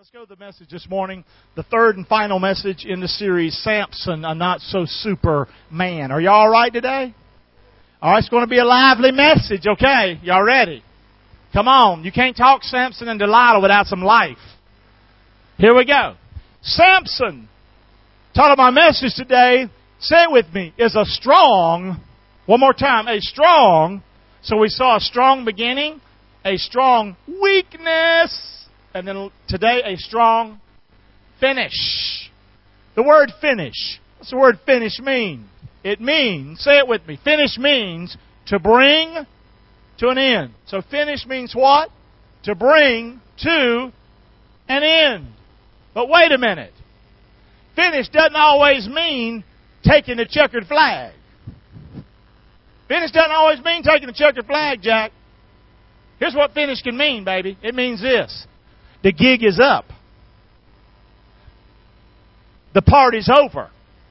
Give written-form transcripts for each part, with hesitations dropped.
Let's go to the message this morning, the third and final message in the series, Samson, a not-so-super man. Are y'all all right today? All right, it's going to be a lively message, okay? Y'all ready? Come on. You can't talk Samson and Delilah without some life. Here we go. Samson, title of my message today, say it with me, is a strong, one more time, a strong, so we saw a strong beginning, a strong weakness, and then today, a strong finish. The word finish. What's the word finish mean? It means, say it with me, finish means to bring to an end. So finish means what? To bring to an end. But wait a minute. Finish doesn't always mean taking the checkered flag. Finish doesn't always mean taking the checkered flag, Jack. Here's what finish can mean, baby. It means this. The gig is up. The party's over.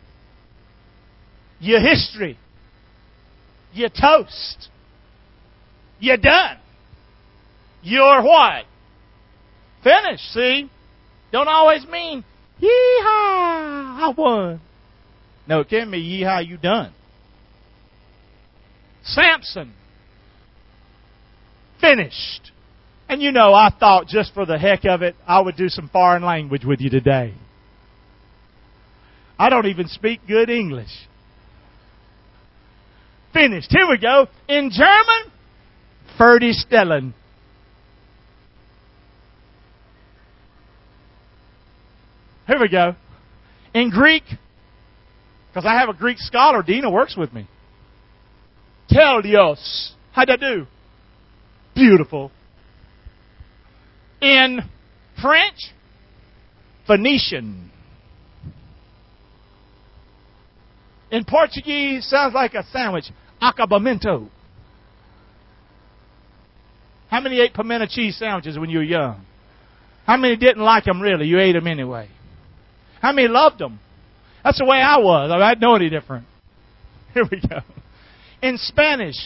Your history. Your toast. You're done. You're what? Finished, see? Don't always mean, yee-haw, I won. No, it can be, yee-haw, you done. Samson. Finished. And you know, I thought just for the heck of it, I would do some foreign language with you today. I don't even speak good English. Finished. Here we go. In German, fertigstellen. Here we go. In Greek, because I have a Greek scholar, Dina works with me. Telios. How'd I do? Beautiful. In French, Phoenician. In Portuguese, sounds like a sandwich. Acabamento. How many ate pimento cheese sandwiches when you were young? How many didn't like them really? You ate them anyway. How many loved them? That's the way I was. I didn't know any different. Here we go. In Spanish,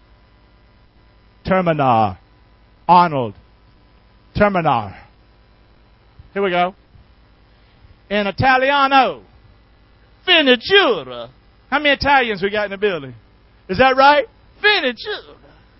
terminar. Arnold. Terminar. Here we go. In Italiano, finitura. How many Italians we got in the building? Is that right? Finitura.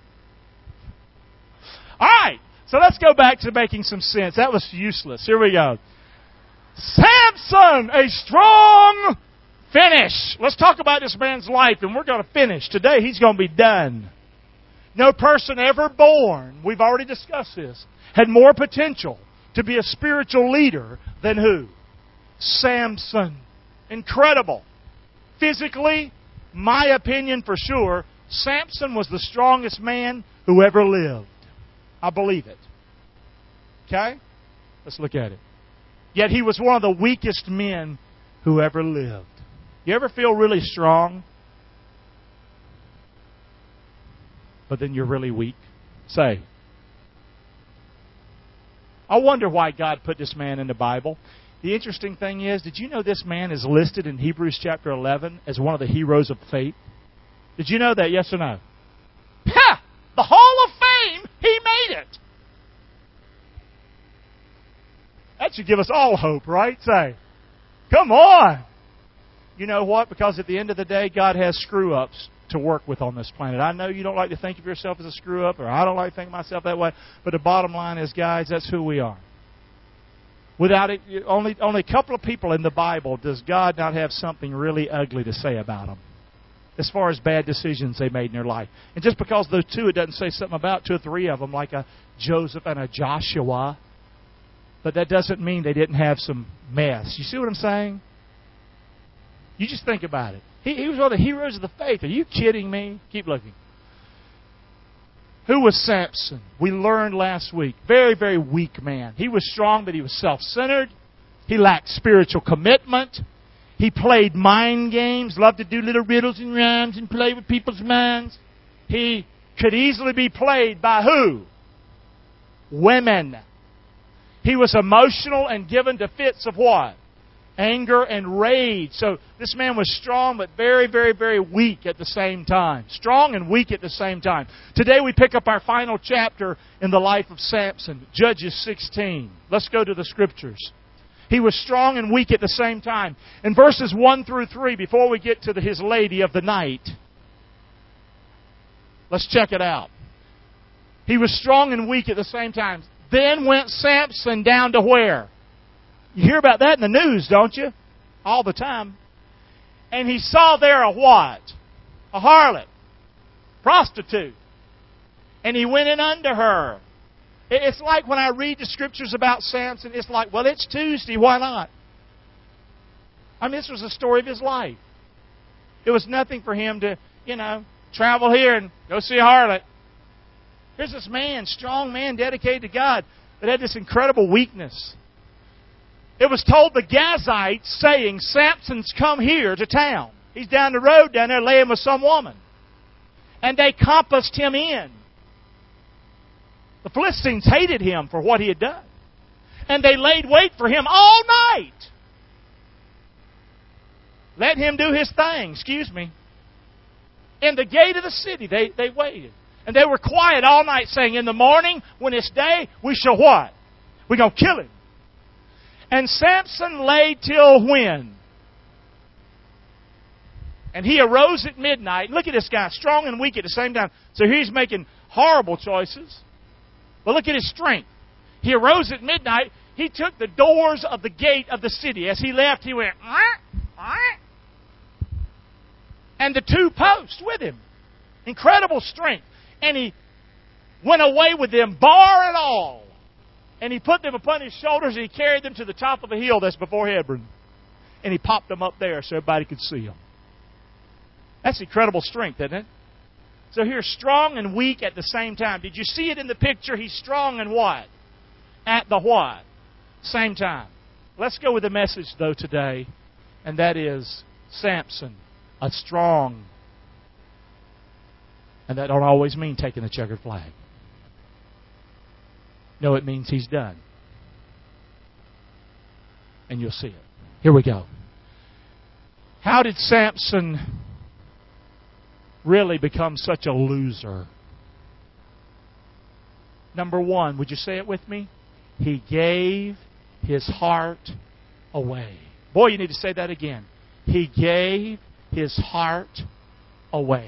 All right. So let's go back to making some sense. That was useless. Here we go. Samson, a strong finish. Let's talk about this man's life, and we're going to finish. Today, he's going to be done. No person ever born, we've already discussed this, had more potential to be a spiritual leader than who? Samson. Incredible. Physically, my opinion for sure, Samson was the strongest man who ever lived. I believe it. Okay? Let's look at it. Yet he was one of the weakest men who ever lived. You ever feel really strong, but then you're really weak? Say. I wonder why God put this man in the Bible. The interesting thing is, did you know this man is listed in Hebrews chapter 11 as one of the heroes of faith? Did you know that, yes or no? Ha! The Hall of Fame, he made it. That should give us all hope, right? Say, come on. You know what? Because at the end of the day, God has screw-ups to work with on this planet. I know you don't like to think of yourself as a screw-up, or I don't like to think of myself that way, but the bottom line is, guys, that's who we are. Without it, only a couple of people in the Bible does God not have something really ugly to say about them, as far as bad decisions they made in their life. And just because those two, it doesn't say something about two or three of them, like a Joseph and a Joshua, but that doesn't mean they didn't have some mess. You see what I'm saying? You just think about it. He was one of the heroes of the faith. Are you kidding me? Keep looking. Who was Samson? We learned last week. Very, very weak man. He was strong, but he was self-centered. He lacked spiritual commitment. He played mind games, loved to do little riddles and rhymes and play with people's minds. He could easily be played by who? Women. He was emotional and given to fits of what? Anger and rage. So this man was strong but very, very, very weak at the same time. Strong and weak at the same time. Today we pick up our final chapter in the life of Samson, Judges 16. Let's go to the Scriptures. He was strong and weak at the same time. In verses 1 through 3, before we get to his lady of the night, let's check it out. He was strong and weak at the same time. Then went Samson down to where? You hear about that in the news, don't you? All the time. And he saw there a what? A harlot. Prostitute. And he went in unto her. It's like when I read the Scriptures about Samson, it's like, well, it's Tuesday, why not? I mean, this was the story of his life. It was nothing for him to, travel here and go see a harlot. Here's this man, strong man, dedicated to God, that had this incredible weakness. It was told the Gazites, saying, Samson's come here to town. He's down the road down there laying with some woman. And they compassed him in. The Philistines hated him for what he had done. And they laid wait for him all night. Let him do his thing, In the gate of the city, they waited. And they were quiet all night, saying, in the morning, when it's day, we shall what? We're going to kill him. And Samson lay till when? And he arose at midnight. Look at this guy, strong and weak at the same time. So he's making horrible choices. But look at his strength. He arose at midnight. He took the doors of the gate of the city. As he left, he went, and the two posts with him. Incredible strength. And he went away with them, bar and all. And he put them upon his shoulders, and he carried them to the top of a hill that's before Hebron. And he popped them up there so everybody could see them. That's incredible strength, isn't it? So here's strong and weak at the same time. Did you see it in the picture? He's strong and what? At the what? Same time. Let's go with the message, though, today. And that is Samson, a strong. And that don't always mean taking the checkered flag. No, it means he's done. And you'll see it. Here we go. How did Samson really become such a loser? Number one, would you say it with me? He gave his heart away. Boy, you need to say that again. He gave his heart away.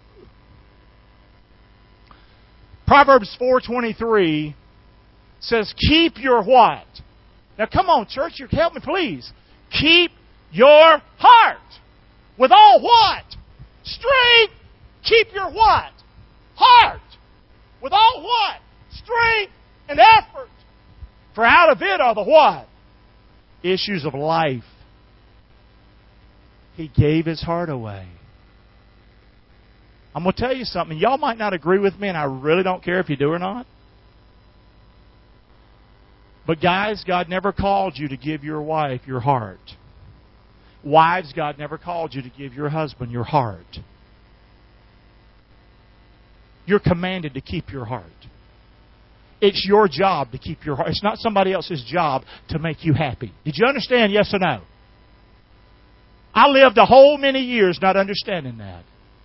Proverbs 4:23 says, keep your what? Now come on, church, you help me please. Keep your heart with all what? Strength. Keep your what? Heart. With all what? Strength and effort. For out of it are the what? Issues of life. He gave his heart away. I'm going to tell you something. Y'all might not agree with me, and I really don't care if you do or not. But guys, God never called you to give your wife your heart. Wives, God never called you to give your husband your heart. You're commanded to keep your heart. It's your job to keep your heart. It's not somebody else's job to make you happy. Did you understand, yes or no? I lived a whole many years not understanding that.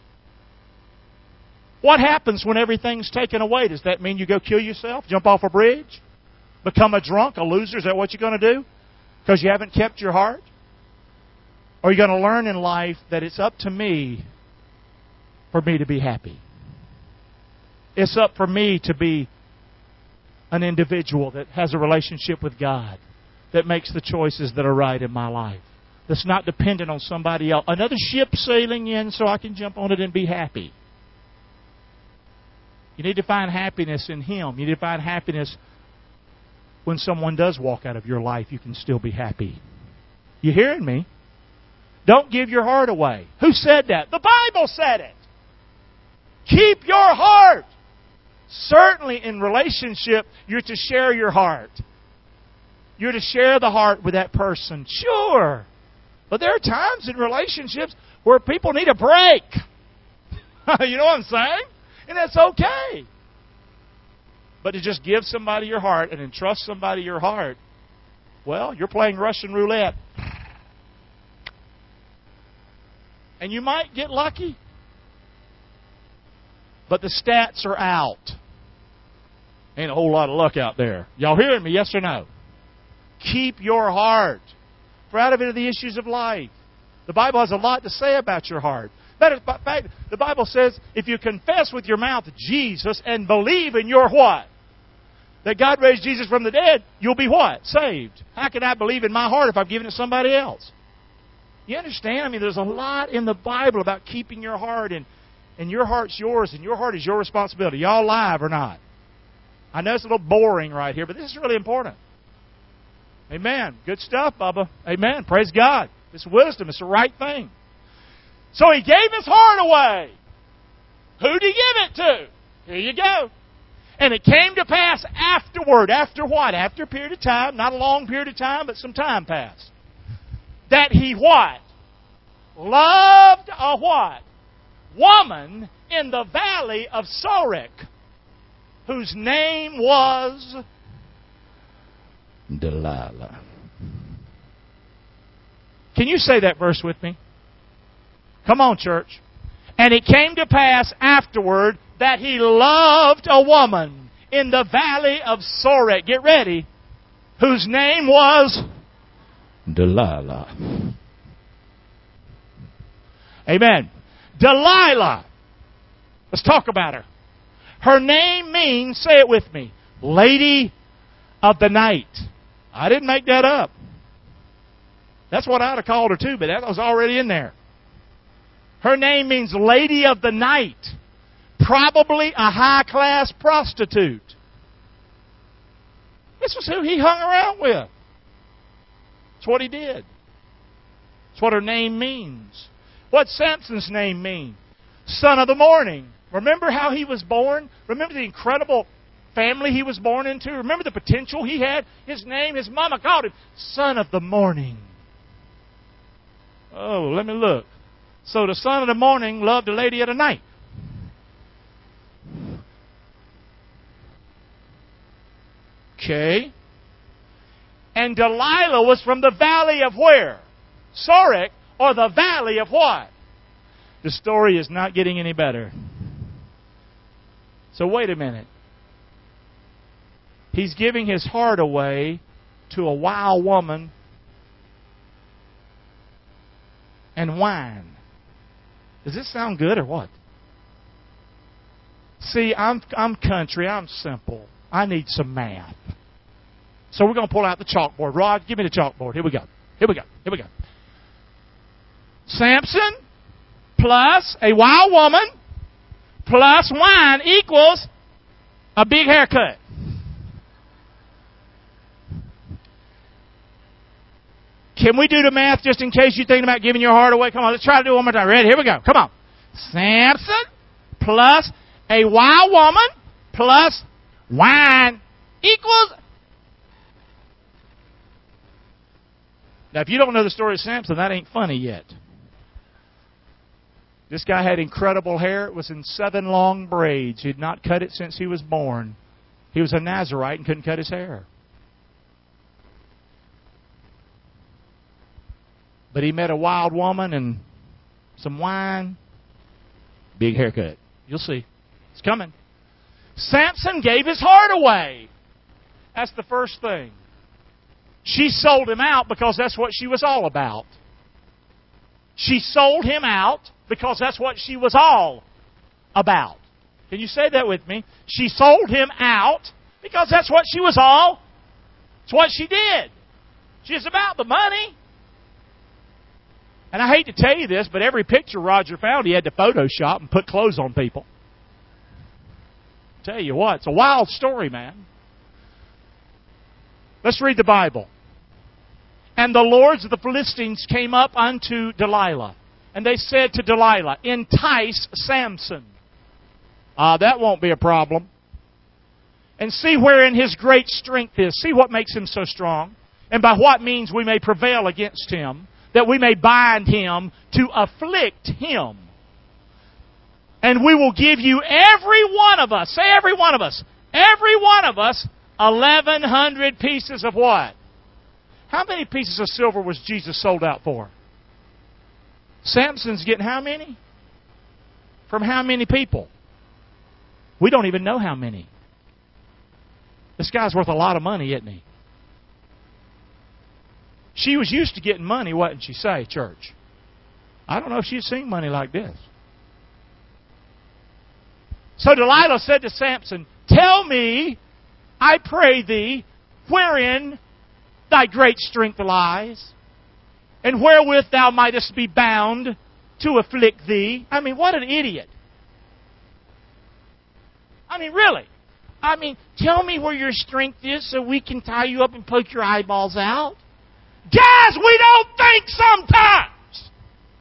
What happens when everything's taken away? Does that mean you go kill yourself? Jump off a bridge? Become a drunk, a loser? Is that what you're going to do? Because you haven't kept your heart? Or are you going to learn in life that it's up to me for me to be happy? It's up for me to be an individual that has a relationship with God, that makes the choices that are right in my life, that's not dependent on somebody else. Another ship sailing in so I can jump on it and be happy. You need to find happiness in Him. You need to find happiness when someone does walk out of your life. You can still be happy. You hearing me? Don't give your heart away. Who said that? The Bible said it. Keep your heart. Certainly in relationship, you're to share your heart. You're to share the heart with that person. Sure. But there are times in relationships where people need a break. You know what I'm saying? And that's okay. But to just give somebody your heart and entrust somebody your heart, well, you're playing Russian roulette. And you might get lucky. But the stats are out. Ain't a whole lot of luck out there. Y'all hearing me, yes or no? Keep your heart. For out of it are the issues of life. The Bible has a lot to say about your heart. Matter of fact, the Bible says, if you confess with your mouth Jesus and believe in your what? That God raised Jesus from the dead, you'll be what? Saved. How can I believe in my heart if I've given it to somebody else? You understand? I mean, there's a lot in the Bible about keeping your heart, and your heart's yours, and your heart is your responsibility. Y'all live or not? I know it's a little boring right here, but this is really important. Amen. Good stuff, Bubba. Amen. Praise God. It's wisdom. It's the right thing. So he gave his heart away. Who'd he give it to? Here you go. And it came to pass afterward. After what? After a period of time. Not a long period of time, but some time passed. That he what? Loved a what? Woman in the valley of Sorek, whose name was Delilah. Can you say that verse with me? Come on, church. And it came to pass afterward that he loved a woman in the valley of Sorek. Get ready. Whose name was Delilah. Amen. Delilah. Let's talk about her. Her name means, say it with me, Lady of the Night. I didn't make that up. That's what I'd have called her too, but that was already in there. Her name means Lady of the Night. Probably a high-class prostitute. This was who he hung around with. That's what he did. That's what her name means. What's Samson's name mean? Son of the morning. Remember how he was born? Remember the incredible family he was born into? Remember the potential he had? His name, his mama called him Son of the Morning. Oh, let me look. So the son of the morning loved the lady of the night. Okay. And Delilah was from the valley of where? Sorek, or the valley of what? The story is not getting any better. So wait a minute. He's giving his heart away to a wild woman and wine. Does this sound good or what? See, I'm country. I'm simple. I need some math. So we're going to pull out the chalkboard. Rod, give me the chalkboard. Here we go. Here we go. Here we go. Samson plus a wild woman plus wine equals a big haircut. Can we do the math just in case you're thinking about giving your heart away? Come on, let's try to do it one more time. Ready? Here we go. Come on. Samson plus a wild woman plus wine equals... Now, if you don't know the story of Samson, that ain't funny yet. This guy had incredible hair. It was in 7 long braids. He had not cut it since he was born. He was a Nazarite and couldn't cut his hair. But he met a wild woman and some wine. Big haircut. You'll see. It's coming. Samson gave his heart away. That's the first thing. She sold him out because that's what she was all about. She sold him out because that's what she was all about. Can you say that with me? She sold him out because that's what she was all. It's what she did. She's about the money. And I hate to tell you this, but every picture Roger found, he had to Photoshop and put clothes on people. Tell you what, it's a wild story, man. Let's read the Bible. And the lords of the Philistines came up unto Delilah, and they said to Delilah, entice Samson. That won't be a problem. And see wherein his great strength is. See what makes him so strong. And by what means we may prevail against him, that we may bind him to afflict him. And we will give you every one of us, say every one of us, 1,100 pieces of what? How many pieces of silver was Jesus sold out for? Samson's getting how many? From how many people? We don't even know how many. This guy's worth a lot of money, isn't he? She was used to getting money, wasn't she, say, church? I don't know if she'd seen money like this. So Delilah said to Samson, "Tell me, I pray thee, wherein thy great strength lies, and wherewith thou mightest be bound to afflict thee." I mean, what an idiot. I mean, really. I mean, tell me where your strength is so we can tie you up and poke your eyeballs out. Guys, we don't think sometimes.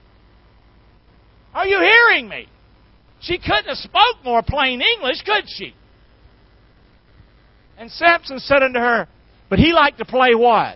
Are you hearing me? She couldn't have spoke more plain English, could she? And Samson said unto her, but he liked to play what?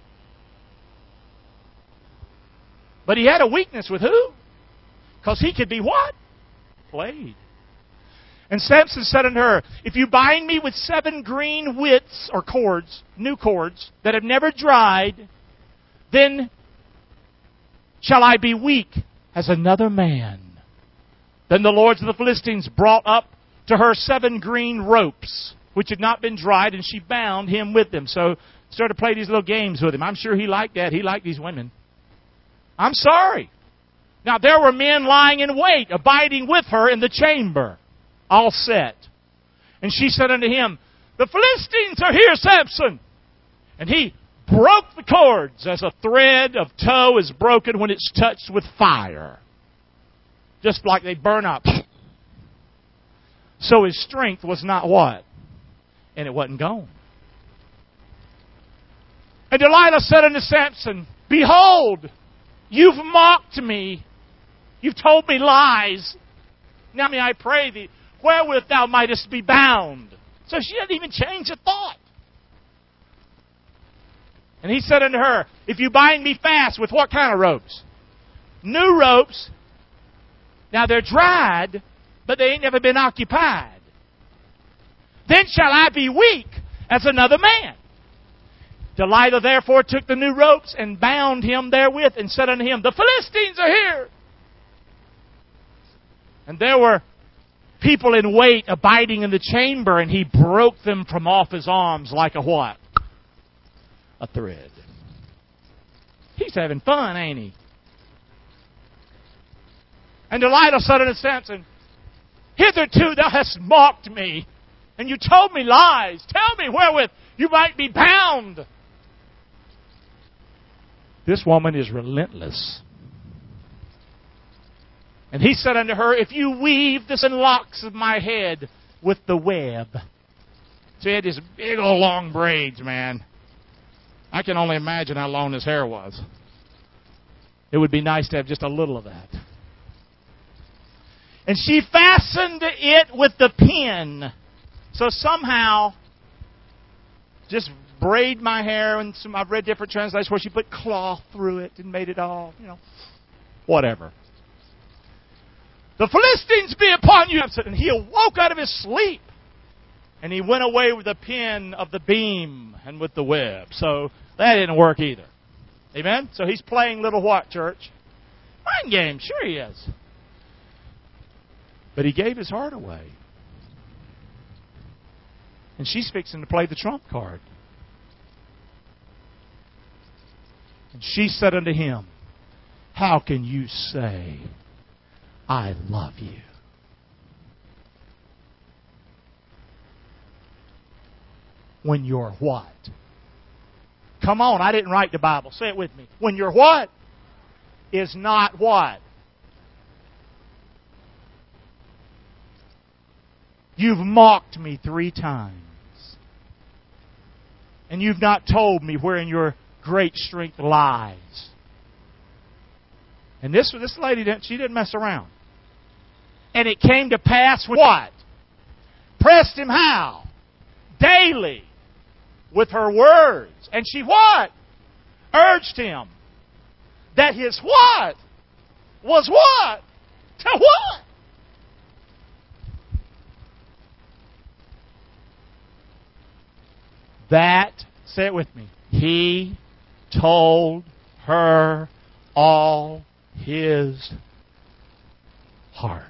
But he had a weakness with who? Because he could be what? Played. And Samson said unto her, if you bind me with 7 green withs, or cords, new cords, that have never dried, then shall I be weak as another man. Then the lords of the Philistines brought up to her 7 green ropes, which had not been dried, and she bound him with them. So started to play these little games with him. I'm sure he liked that. He liked these women. I'm sorry. Now there were men lying in wait, abiding with her in the chamber, all set. And she said unto him, the Philistines are here, Samson. And he broke the cords as a thread of tow is broken when it's touched with fire. Just like they burn up. So his strength was not what? And it wasn't gone. And Delilah said unto Samson, behold, you've mocked me. You've told me lies. Now may I pray thee, wherewith thou mightest be bound. So she didn't even change a thought. And he said unto her, if you bind me fast with what kind of ropes? New ropes. Now they're dried, but they ain't never been occupied. Then shall I be weak as another man. Delilah therefore took the new ropes and bound him therewith and said unto him, the Philistines are here. And there were people in wait abiding in the chamber, and he broke them from off his arms like a what? A thread. He's having fun, ain't he? And Delilah said unto Samson, hitherto thou hast mocked me, and you told me lies. Tell me wherewith you might be bound. This woman is relentless. And he said unto her, if you weave the locks of my head with the web. So he had these big old long braids, man. I can only imagine how long his hair was. It would be nice to have just a little of that. And she fastened it with the pin. So somehow, just braid my hair, and I've read different translations where she put cloth through it and made it all, whatever. The Philistines be upon you. And he awoke out of his sleep. And he went away with the pin of the beam and with the web. So that didn't work either. Amen? So he's playing little what, church? Mind game. Sure he is. But he gave his heart away. And she's fixing to play the trump card. And she said unto him, how can you say, I love you? When you're what? Come on, I didn't write the Bible. Say it with me. When you're what? Is not what? You've mocked me 3 times. And you've not told me wherein your great strength lies. And this lady, she didn't mess around. And it came to pass with what? Pressed him how? Daily. With her words. And she what? Urged him. That his what? Was what? To what? That, say it with me, he told her all his heart.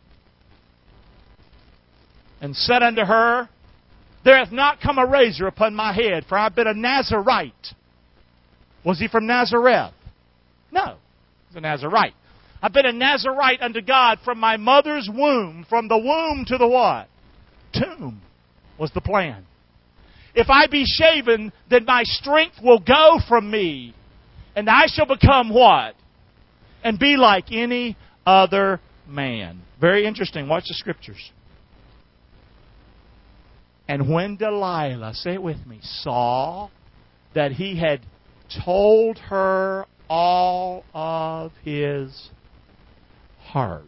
And said unto her, There hath not come a razor upon my head, for I have been a Nazarite. Was he from Nazareth? No. He's a Nazarite. I've been a Nazarite unto God from my mother's womb, from the womb to the what? Tomb was the plan. If I be shaven, then my strength will go from me, and I shall become what? And be like any other man. Very interesting. Watch the Scriptures. And when Delilah, say it with me, saw that he had told her all of his heart,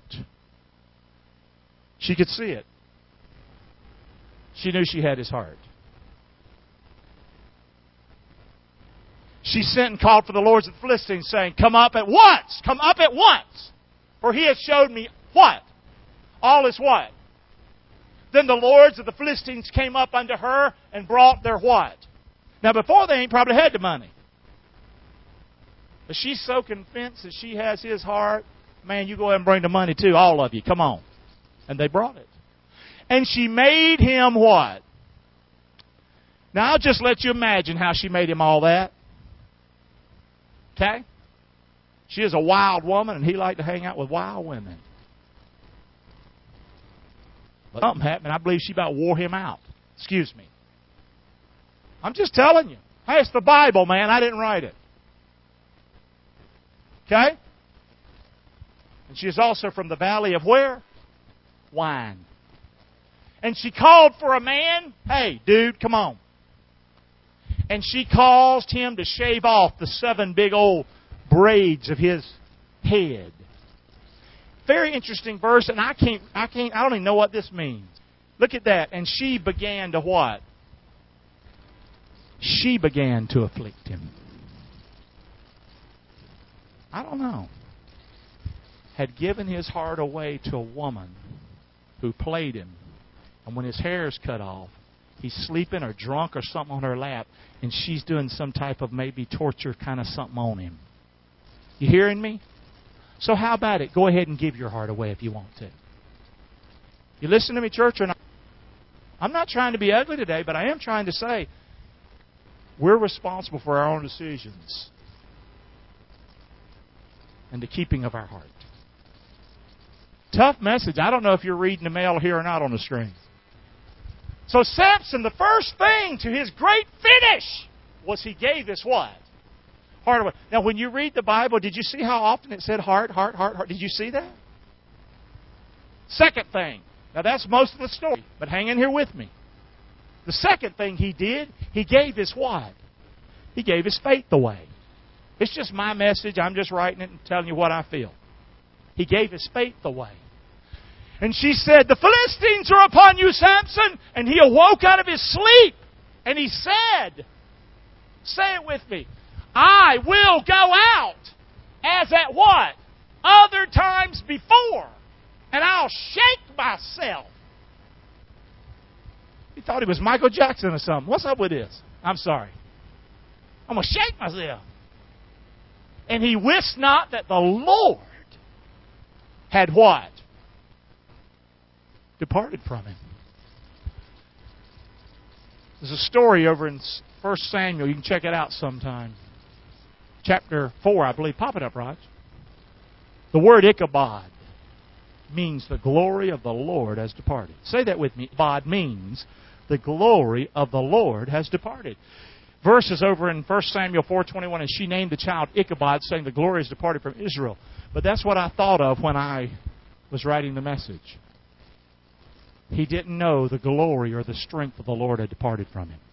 she could see it. She knew she had his heart. She sent and called for the lords of the Philistines, saying, Come up at once! Come up at once! For he has showed me what? All is what? Then the lords of the Philistines came up unto her and brought their what? Now before they ain't probably had the money. But she's so convinced that she has his heart. Man, you go ahead and bring the money too, all of you. Come on. And they brought it. And she made him what? Now I'll just let you imagine how she made him all that. Okay? She is a wild woman, and he liked to hang out with wild women. But something happened. I believe she about wore him out. Excuse me. I'm just telling you. Hey, it's the Bible, man. I didn't write it. Okay? And she is also from the valley of where? Wine. And she called for a man. Hey, dude, come on. And she caused him to shave off the 7 big old braids of his head. Very interesting verse, and I don't even know what this means. Look at that. And she began to what? She began to afflict him. I don't know. Had given his heart away to a woman who played him. And when his hair is cut off, he's sleeping or drunk or something on her lap, and she's doing some type of maybe torture kind of something on him. You hearing me? So how about it? Go ahead and give your heart away if you want to. You listen to me, church, or not? I'm not trying to be ugly today, but I am trying to say we're responsible for our own decisions and the keeping of our heart. Tough message. I don't know if you're reading the mail here or not on the screen. So Samson, the first thing to his great finish was he gave this what? Heart away. Now, when you read the Bible, did you see how often it said heart, heart, heart, heart? Did you see that? Second thing. Now, that's most of the story, but hang in here with me. The second thing he did, he gave his what? He gave his faith away. It's just my message. I'm just writing it and telling you what I feel. He gave his faith away. And she said, The Philistines are upon you, Samson. And he awoke out of his sleep. And he said, say it with me, I will go out as at what? Other times before. And I'll shake myself. He thought he was Michael Jackson or something. What's up with this? I'm sorry. I'm going to shake myself. And he wist not that the Lord had what? Departed from him. There's a story over in 1 Samuel. You can check it out sometime. Chapter 4, I believe. Pop it up, Raj. The word Ichabod means the glory of the Lord has departed. Say that with me. Ichabod means the glory of the Lord has departed. Verse is over in 1 Samuel 4:21, and she named the child Ichabod, saying the glory has departed from Israel. But that's what I thought of when I was writing the message. He didn't know the glory or the strength of the Lord had departed from him.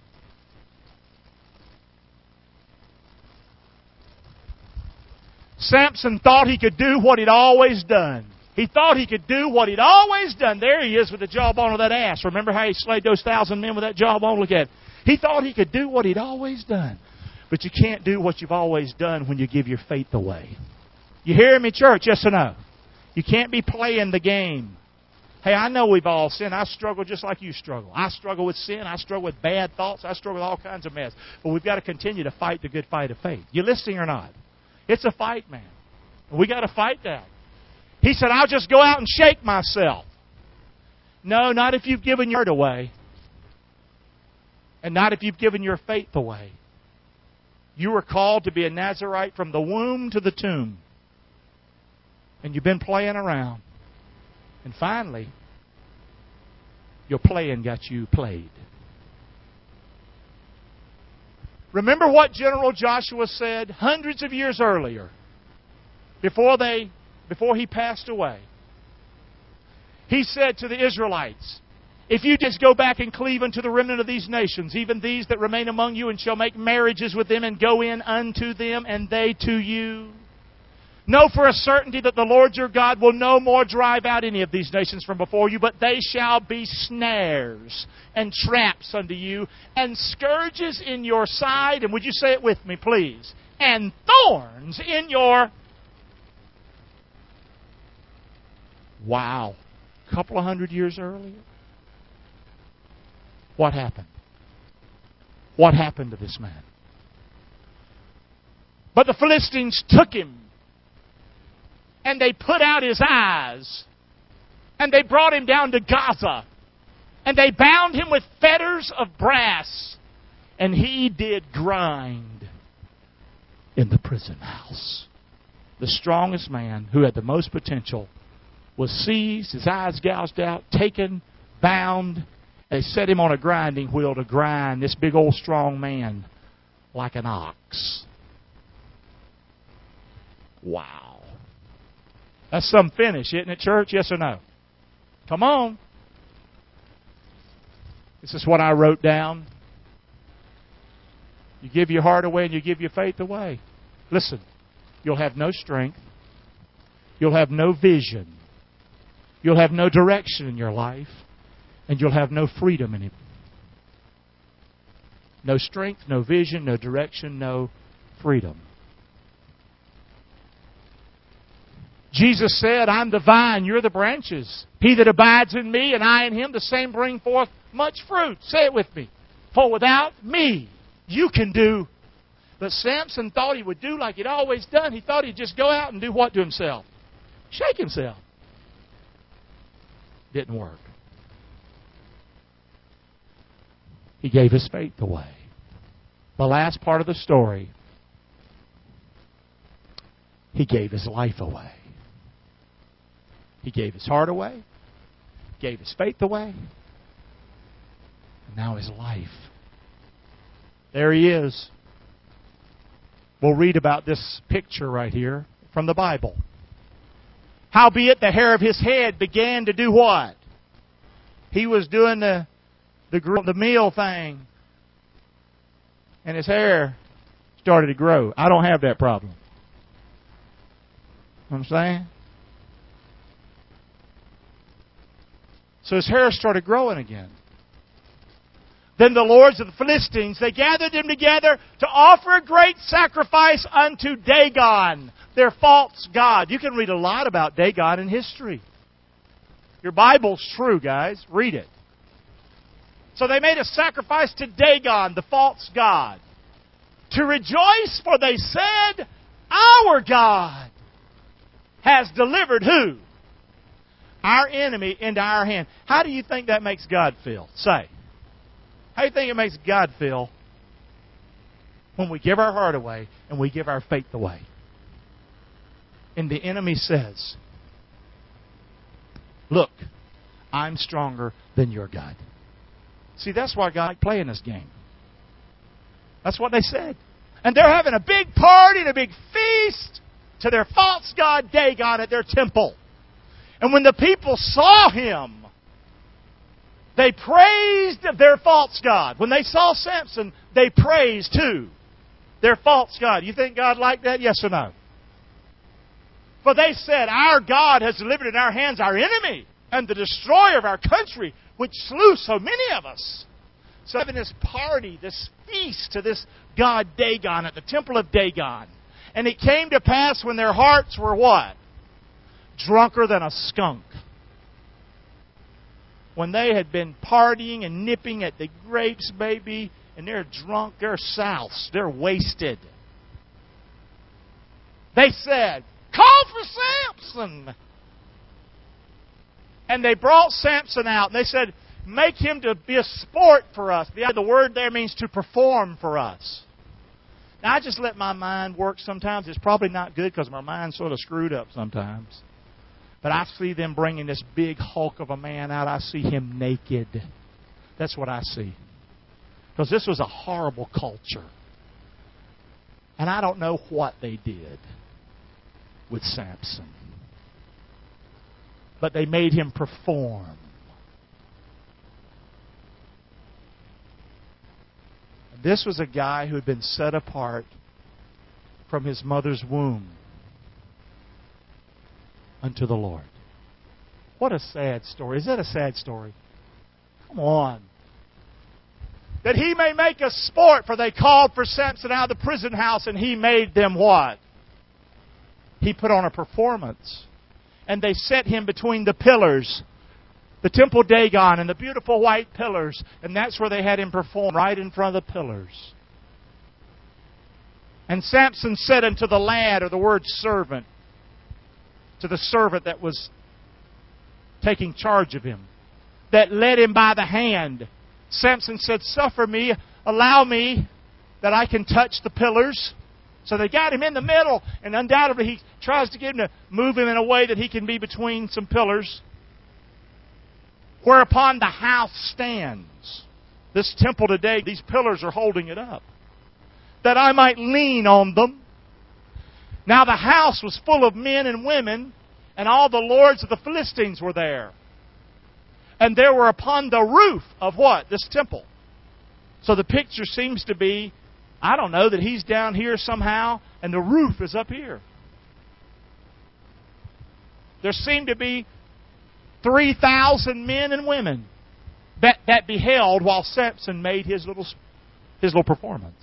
Samson thought he could do what he'd always done. He thought he could do what he'd always done. There he is with the jawbone of that ass. Remember how he slayed those 1,000 men with that jawbone? Look at it. He thought he could do what he'd always done. But you can't do what you've always done when you give your faith away. You hear me, church? Yes or no? You can't be playing the game. Hey, I know we've all sinned. I struggle just like you struggle. I struggle with sin. I struggle with bad thoughts. I struggle with all kinds of mess. But we've got to continue to fight the good fight of faith. You listening or not? It's a fight, man. We got to fight that. He said, I'll just go out and shake myself. No, not if you've given your heart away. And not if you've given your faith away. You were called to be a Nazirite from the womb to the tomb. And you've been playing around. And finally, your playing got you played. Remember what General Joshua said hundreds of years earlier, before he passed away. He said to the Israelites, if you just go back and cleave unto the remnant of these nations, even these that remain among you, and shall make marriages with them, and go in unto them, and they to you, know for a certainty that the Lord your God will no more drive out any of these nations from before you, but they shall be snares and traps unto you, and scourges in your side, and would you say it with me, please? And thorns in your... Wow. A couple of 100 years earlier. What happened? What happened to this man? But the Philistines took him, and they put out his eyes, and they brought him down to Gaza, and they bound him with fetters of brass, and he did grind in the prison house. The strongest man, who had the most potential, was seized, his eyes gouged out, taken, bound. They set him on a grinding wheel to grind this big old strong man like an ox. Wow. That's some finish, isn't it, church? Yes or no? Come on. This is what I wrote down. You give your heart away and you give your faith away. Listen, you'll have no strength. You'll have no vision. You'll have no direction in your life. And you'll have no freedom in it. No strength, no vision, no direction, no freedom. Jesus said, I'm the vine, you're the branches. He that abides in me and I in him, the same bring forth much fruit. Say it with me. For without me, you can do. But Samson thought he would do like he'd always done. He thought he'd just go out and do what to himself? Shake himself. Didn't work. He gave his faith away. The last part of the story, he gave his life away. He gave his heart away, gave his faith away, and now his life. There he is. We'll read about this picture right here from the Bible. Howbeit the hair of his head began to do what? He was doing the meal thing, and his hair started to grow. I don't have that problem. You know what I'm saying? So his hair started growing again. Then the lords of the Philistines, they gathered them together to offer a great sacrifice unto Dagon, their false god. You can read a lot about Dagon in history. Your Bible's true, guys. Read it. So they made a sacrifice to Dagon, the false god, to rejoice, for they said, our God has delivered who? Our enemy into our hand. How do you think that makes God feel? Say. How do you think it makes God feel when we give our heart away and we give our faith away? And the enemy says, look, I'm stronger than your God. See, that's why God liked playing this game. That's what they said. And they're having a big party and a big feast to their false god Dagon at their temple. And when the people saw him, they praised their false god. When they saw Samson, they praised who? Their false god. You think God liked that? Yes or no? For they said, our God has delivered in our hands our enemy and the destroyer of our country, which slew so many of us. So having this party, this feast to this god Dagon at the temple of Dagon. And it came to pass when their hearts were what? Drunker than a skunk. When they had been partying and nipping at the grapes, baby, and they're drunk, they're soused, they're wasted. They said, call Samson. And they brought Samson out, and they said, make him to be a sport for us. The word there means to perform for us. Now, I just let my mind work sometimes. It's probably not good because my mind's sort of screwed up sometimes. But I see them bringing this big hulk of a man out. I see him naked. That's what I see. Because this was a horrible culture. And I don't know what they did with Samson. But they made him perform. This was a guy who had been set apart from his mother's womb unto the Lord. What a sad story. Is that a sad story? Come on. That he may make a sport, for they called for Samson out of the prison house, and he made them what? He put on a performance. And they set him between the pillars, the temple Dagon and the beautiful white pillars. And that's where they had him perform, right in front of the pillars. And Samson said unto the lad, or the word servant, to the servant that was taking charge of him, that led him by the hand, Samson said, suffer me, allow me that I can touch the pillars. So they got him in the middle, and undoubtedly he tries to get him to move him in a way that he can be between some pillars. Whereupon the house stands. This temple today, these pillars are holding it up. That I might lean on them. Now the house was full of men and women, and all the lords of the Philistines were there. And there were upon the roof of what? This temple. So the picture seems to be, I don't know, that he's down here somehow, and the roof is up here. There seemed to be 3,000 men and women that beheld while Samson made his little performance.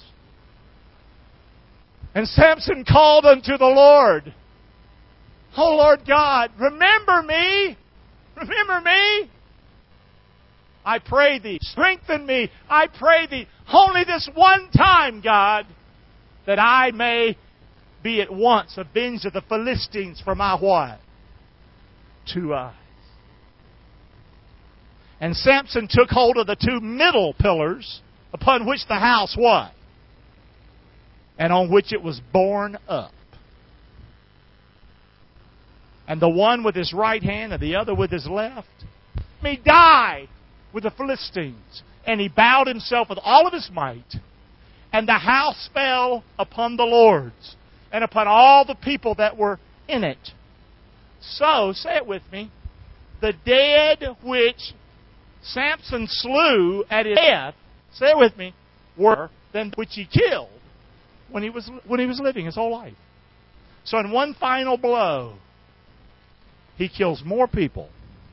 And Samson called unto the Lord, O Lord God, remember me. Remember me. I pray Thee, strengthen me. I pray Thee, only this one time, God, that I may be at once avenged of the Philistines for my what? 2 eyes. And Samson took hold of the 2 middle pillars upon which the house was, and on which it was borne up. And the one with his right hand and the other with his left, he died with the Philistines. And he bowed himself with all of his might. And the house fell upon the lords and upon all the people that were in it. So, say it with me, the dead which Samson slew at his death, say it with me, were than which he killed when he was living his whole life. So in one final blow, he kills more people,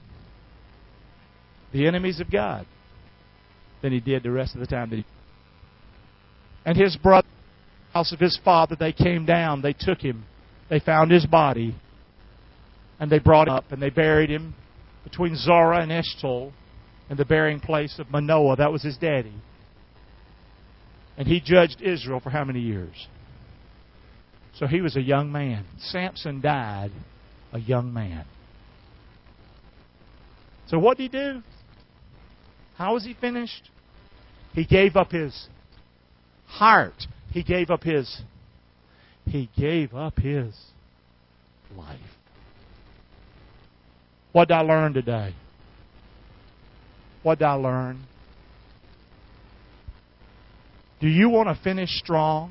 the enemies of God, than he did the rest of the time that he. And his brother, house of his father, they came down, they took him, they found his body, and they brought him up, and they buried him between Zorah and Eshtaol, in the burying place of Manoah. That was his daddy. And he judged Israel for how many years? So he was a young man. Samson died a young man. So what did he do? How was he finished? He gave up his heart. He gave up his life. What did I learn today? What did I learn? Do you want to finish strong?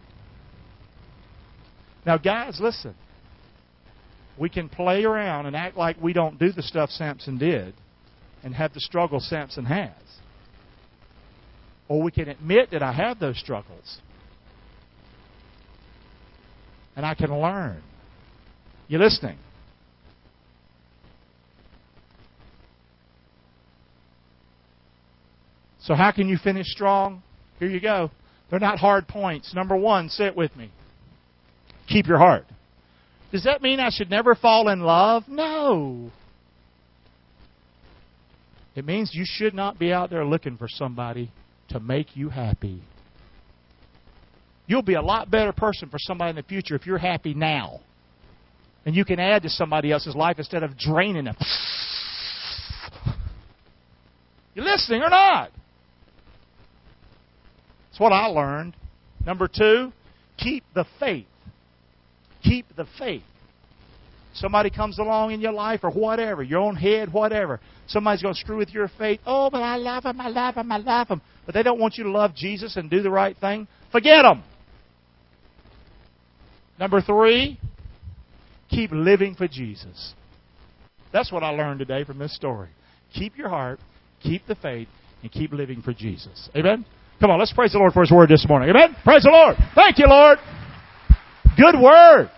Now, guys, listen. We can play around and act like we don't do the stuff Samson did and have the struggle Samson has. Or we can admit that I have those struggles. And I can learn. You listening? So how can you finish strong? Here you go. They're not hard points. Number 1, say it with me. Keep your heart. Does that mean I should never fall in love? No. It means you should not be out there looking for somebody to make you happy. You'll be a lot better person for somebody in the future if you're happy now. And you can add to somebody else's life instead of draining them. You listening or not? That's what I learned. Number 2, keep the faith. Keep the faith. Somebody comes along in your life or whatever, your own head, whatever. Somebody's going to screw with your faith. Oh, but I love them, I love them, I love them. But they don't want you to love Jesus and do the right thing. Forget them. Number 3, keep living for Jesus. That's what I learned today from this story. Keep your heart, keep the faith, and keep living for Jesus. Amen? Come on, let's praise the Lord for His Word this morning. Amen? Praise the Lord. Thank you, Lord. Good Word.